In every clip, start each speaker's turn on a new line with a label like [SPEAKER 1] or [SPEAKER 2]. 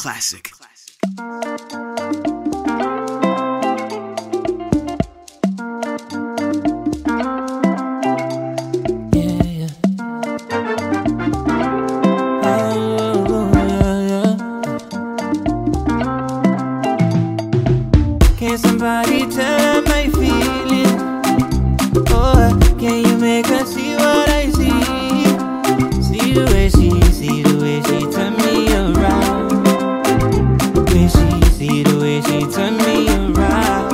[SPEAKER 1] classic.
[SPEAKER 2] Can somebody tell my feeling? Oh, can you make her see what I see? See the way she turn me around. See the way she turn me around.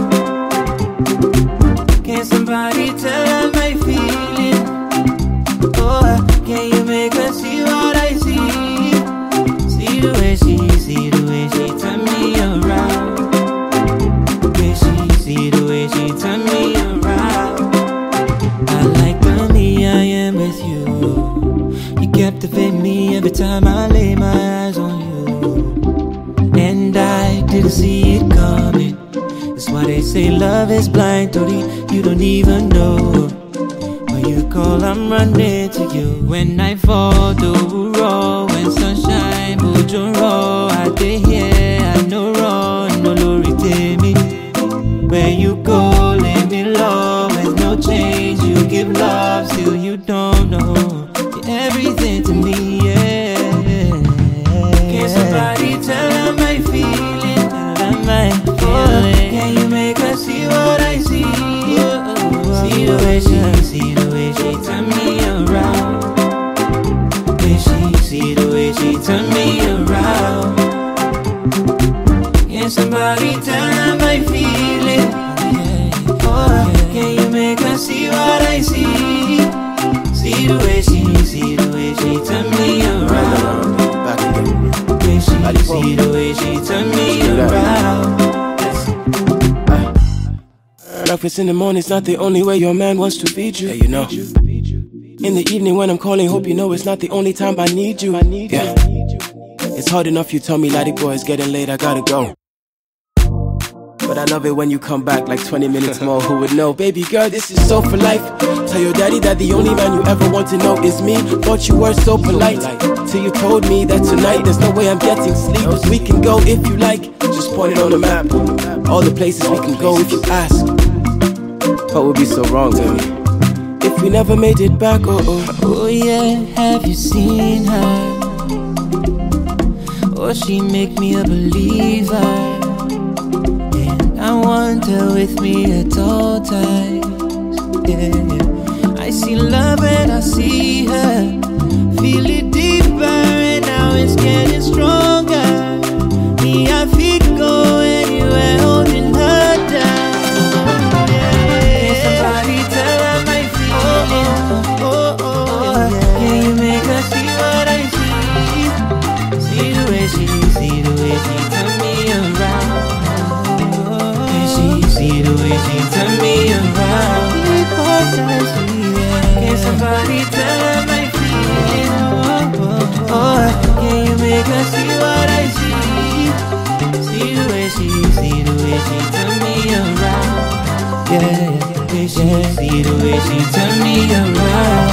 [SPEAKER 2] Can somebody tell my feeling? Oh, can you make her see what I see? See the way she turn me around. See the way she turn me around. I like the me I am with you. You captivate me every time I lay my eyes on you. And I didn't see it coming. That's why they say love is blind, Tori. You don't even know. When you call, I'm running to you. When I fall, do raw. When sunshine, bujo raw. I dey here, I know wrong. No lori me. Where you go, leave me low. With no change, you give love. Still you don't know. You're everything to me, yeah. Can somebody tell her my feeling? Can you make her see what I see? See the way she turn me around. See the way she turn me around. Can somebody tell her my feeling? Oh, can you make her see what I see? See the way she turn me around. See the way she turn me around.
[SPEAKER 3] Breakfast in the morning's not the only way your man wants to feed you. Yeah, you know. In the evening when I'm calling, hope you know it's not the only time I need you. Yeah. It's hard enough you tell me, laddie boy, it's getting late, I gotta go. But I love it when you come back like 20 minutes more. Who would know? Baby girl, this is so for life. Tell your daddy that the only man you ever want to know is me. Thought you were so polite till you told me that tonight there's no way I'm getting sleep. We can go if you like, just point it on the map. All the places we can go if you ask. What would be so wrong to me if we never made it back?
[SPEAKER 2] Oh yeah, have you seen her? Oh, she make me a believer. I want her with me at all times. Yeah. I see love and I see her. Feel it deeper and now it's getting stronger. Me, I feel go anywhere holding her down. Yeah. Can somebody tell her my feeling? Yeah. Can you make her see what I see? See the way she turn me around. See the way she turn me around. Can somebody tell her my feeling? Oh, can you make her see what I see? See the way she turn me around. Yeah, see the way she turn me around.